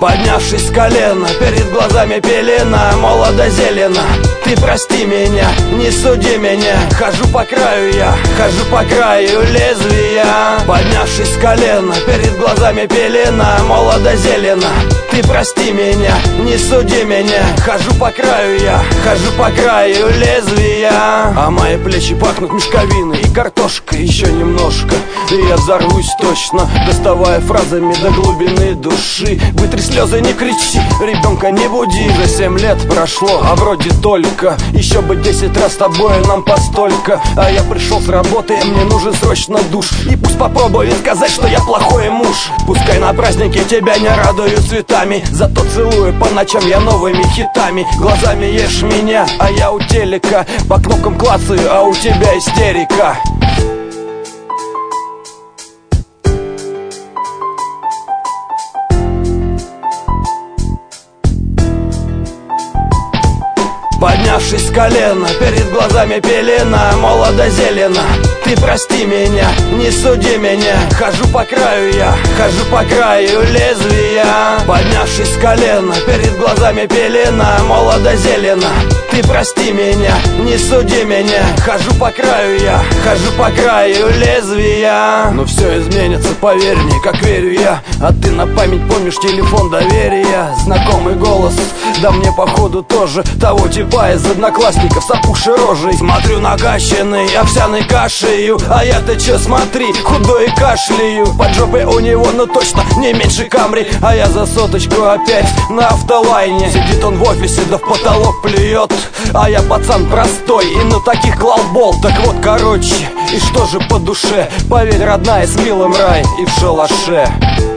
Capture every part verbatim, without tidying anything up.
Поднявшись с колена, перед глазами пелена, молодо зелено. Ты прости меня, не суди меня. Хожу по краю я, хожу по краю лезвия. Поднявшись с колена, перед глазами пелена, молодо зелено. Ты прости меня, не суди меня. Хожу по краю я, хожу по краю лезвия. А мои плечи пахнут мешковиной и картошкой. Еще немножко, и я взорвусь точно, доставая фразами до глубины души. Вытри слезы, не кричи, ребенка не буди. За семь лет прошло, а вроде только. Еще бы десять раз с тобой нам постолько. А я пришел с работы, мне нужен срочно душ. И пусть попробует сказать, что я плохой муж. Пускай на празднике тебя не радую цветами, зато целую по ночам я новыми хитами. Глазами ешь меня, а я у телека. По кнопкам клацаю, а у тебя истерика. Поднявшись с колена, перед глазами пелена, молодо зелено. Ты прости меня, не суди меня. Хожу по краю я, хожу по краю лезвия. Поднявшись с колена, перед глазами пелена, молодо зелено. Ты прости меня, не суди меня. Хожу по краю я, хожу по краю лезвия. Но все изменится, поверь мне, как верю я. А ты на память помнишь телефон доверия. Знакомый голос, да мне походу тоже того типа из одноклассников с опухшей рожей. Смотрю накачанный овсяной кашею, а я-то че смотри, худой и кашляю. Под жопой у него, ну точно, не меньше Камри. А я за соточку опять на автолайне. Сидит он в офисе, да в потолок плюет. А я пацан простой и на таких клал бол. Так вот, короче, и что же по душе? Поверь, родная, с милым рай и в шалаше.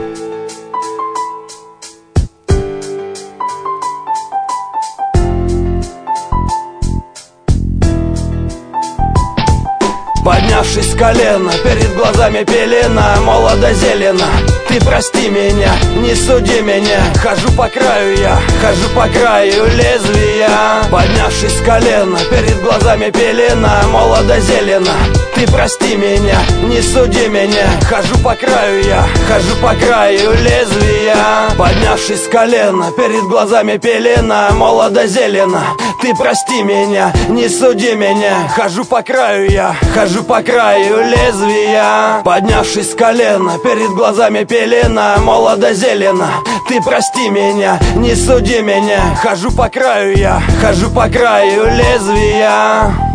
Поднявшись с колена, перед глазами пелена, молодо зелено. Ты прости меня, не суди меня. Хожу по краю я, хожу по краю лезвия. Поднявшись с колена, перед глазами пелена, молодо зелено. Ты прости меня, не суди меня. Хожу по краю я, хожу по краю лезвия. Поднявшись с колена, перед глазами пелена, молодо зелено. Ты прости меня, не суди меня. Хожу по краю я, хожу по краю лезвия. Поднявшись с колена, перед глазами пелена, молодо зелено. Ты прости меня, не суди меня. Хожу по краю я, хожу по краю лезвия.